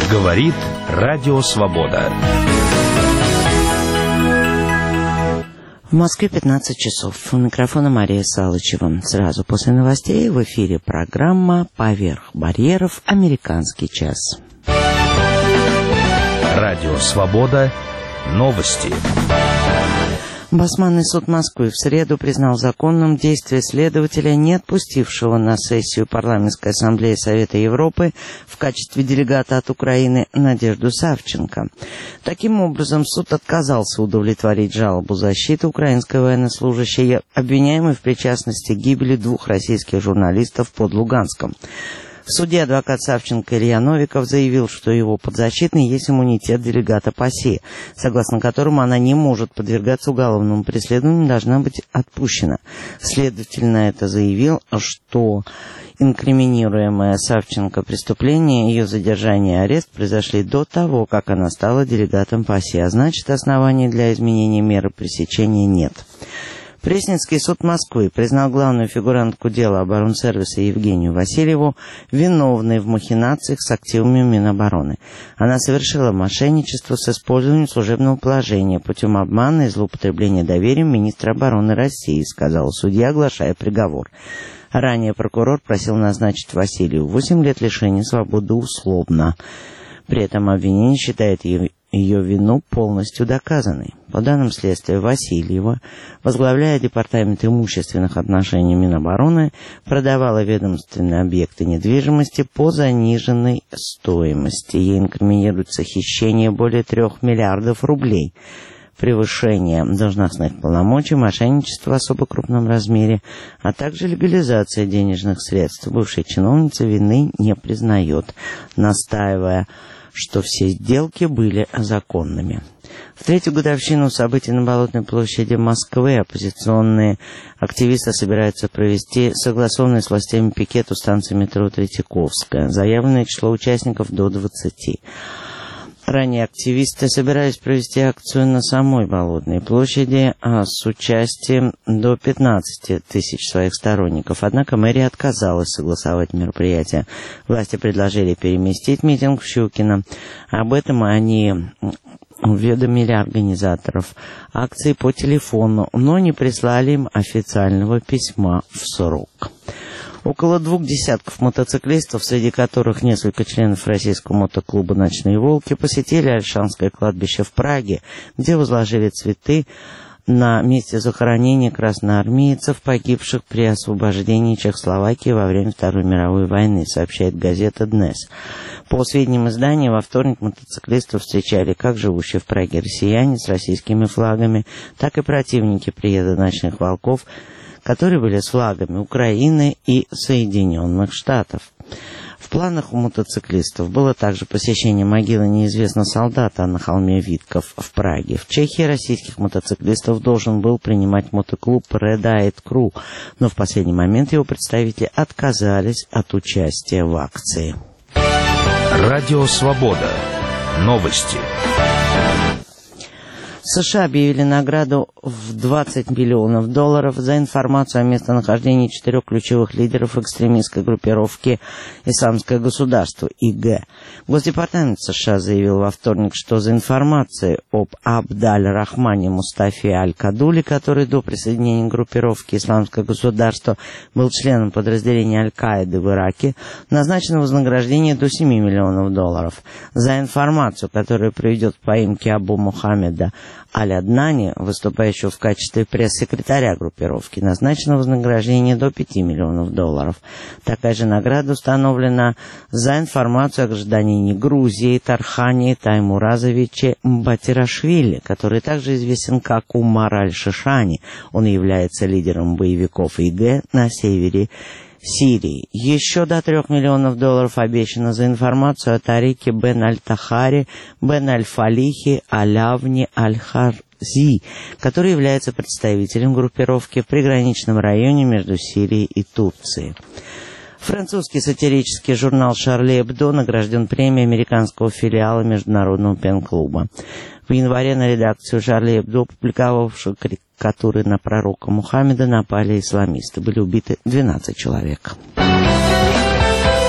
Говорит Радио Свобода. В Москве 15 часов. У микрофона Мария Салычева. Сразу после новостей в эфире программа «Поверх барьеров. Американский час». Радио Свобода. Новости. Басманный суд Москвы в среду признал законным действие следователя, не отпустившего на сессию Парламентской ассамблеи Совета Европы в качестве делегата от Украины Надежду Савченко. Таким образом, суд отказался удовлетворить жалобу защиты украинской военнослужащей, обвиняемой в причастности к гибели 2 российских журналистов под Луганском. В суде адвокат Савченко Илья Новиков заявил, что его подзащитный есть иммунитет делегата ПАСЕ, согласно которому она не может подвергаться уголовному преследованию и должна быть отпущена. Следователь на это заявил, что инкриминируемое Савченко преступление, ее задержание и арест произошли до того, как она стала делегатом ПАСЕ, а значит, оснований для изменения меры пресечения нет. Пресненский суд Москвы признал главную фигурантку дела оборонсервиса Евгению Васильеву виновной в махинациях с активами Минобороны. Она совершила мошенничество с использованием служебного положения путем обмана и злоупотребления доверием министра обороны России, сказал судья, оглашая приговор. Ранее прокурор просил назначить Васильеву 8 лет лишения свободы условно. При этом обвинение считает ее вину полностью доказанной. По данным следствия, Васильева, возглавляя Департамент имущественных отношений Минобороны, продавала ведомственные объекты недвижимости по заниженной стоимости. Ей инкриминируется хищение более 3 миллиардов рублей, превышение должностных полномочий, мошенничество в особо крупном размере, а также легализация денежных средств. Бывшая чиновница вины не признает, настаивая, что все сделки были законными. В 3-ю годовщину событий на Болотной площади Москвы оппозиционные активисты собираются провести согласованный с властями пикет у станции метро Третьяковская. Заявленное число участников до 20. Ранее активисты собирались провести акцию на самой Болотной площади с участием до 15 тысяч своих сторонников. Однако мэрия отказалась согласовать мероприятие. Власти предложили переместить митинг в Щукино. Об этом они уведомили организаторов акции по телефону, но не прислали им официального письма в срок. Около 2 десятков мотоциклистов, среди которых несколько членов российского мотоклуба «Ночные волки», посетили Ольшанское кладбище в Праге, где возложили цветы на месте захоронения красноармейцев, погибших при освобождении Чехословакии во время Второй мировой войны, сообщает газета «Днес». По сведениям издания, во вторник мотоциклистов встречали как живущие в Праге россияне с российскими флагами, так и противники приезда «Ночных волков», которые были с флагами Украины и Соединенных Штатов. В планах у мотоциклистов было также посещение могилы неизвестного солдата на холме Витков в Праге. В Чехии российских мотоциклистов должен был принимать мотоклуб Red Eye Crew, но в последний момент его представители отказались от участия в акции. Радио Свобода. Новости. США объявили награду в $20 миллионов за информацию о местонахождении 4 ключевых лидеров экстремистской группировки «Исламское государство» ИГ. Госдепартамент США заявил во вторник, что за информацией об Абд-аль-Рахмане Мустафе Аль-Кадули, который до присоединения к группировке «Исламское государство» был членом подразделения Аль-Каиды в Ираке, назначено вознаграждение до $7 миллионов. За информацию, которая приведет к поимке Абу Мухаммеда Аль-Аднани, выступающего в качестве пресс-секретаря группировки, назначено вознаграждение до $5 миллионов. Такая же награда установлена за информацию о гражданине Грузии Тархане Таймуразовиче Батирашвили, который также известен как Умар Аль-Шишани. Он является лидером боевиков ИГ на севере Сирии. Еще до $3 миллионов обещано за информацию о Тарике Бен Аль-Тахаре Бен Аль-Фалихе Алявне Аль-Харзи, который является представителем группировки в приграничном районе между Сирией и Турцией. Французский сатирический журнал «Шарли Эбдо» награжден премией американского филиала Международного пен-клуба. В январе на редакцию «Шарли Эбдо», опубликовавшую карикатуры на пророка Мухаммеда, напали исламисты. Были убиты 12 человек.